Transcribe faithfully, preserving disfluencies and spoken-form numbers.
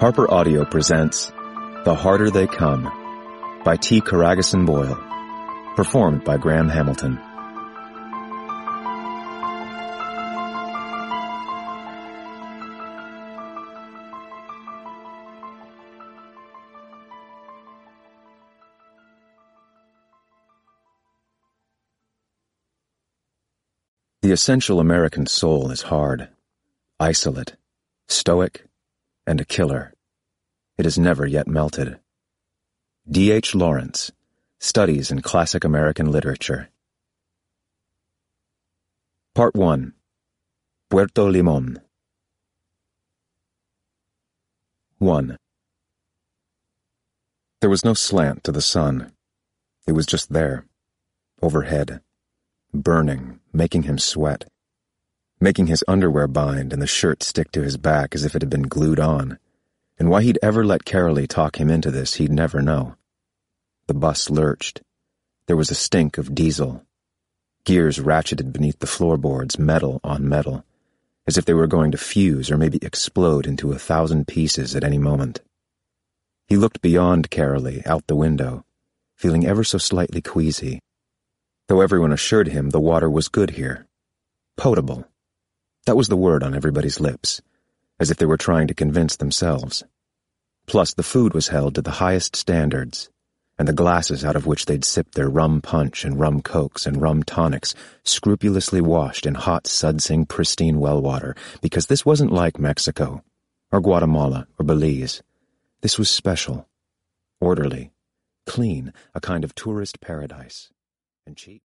Harper Audio presents The Harder They Come by T. Karagison Boyle, performed by Graham Hamilton. The essential American soul is hard, isolate, stoic, and a killer. It has never yet melted. D H Lawrence, Studies in Classic American Literature. Part one. Puerto Limon. one. There was no slant to the sun. It was just there, overhead, burning, making him sweat, making his underwear bind and the shirt stick to his back as if it had been glued on. And why he'd ever let Carolee talk him into this, he'd never know. The bus lurched. There was a stink of diesel. Gears ratcheted beneath the floorboards, metal on metal, as if they were going to fuse or maybe explode into a thousand pieces at any moment. He looked beyond Carolee, out the window, feeling ever so slightly queasy, though everyone assured him the water was good here. Potable. That was the word on everybody's lips, as if they were trying to convince themselves. Plus, the food was held to the highest standards, and the glasses out of which they'd sipped their rum punch and rum cokes and rum tonics scrupulously washed in hot Sudsing pristine well water, because this wasn't like Mexico, or Guatemala, or Belize. This was special, orderly, clean, a kind of tourist paradise, and cheap.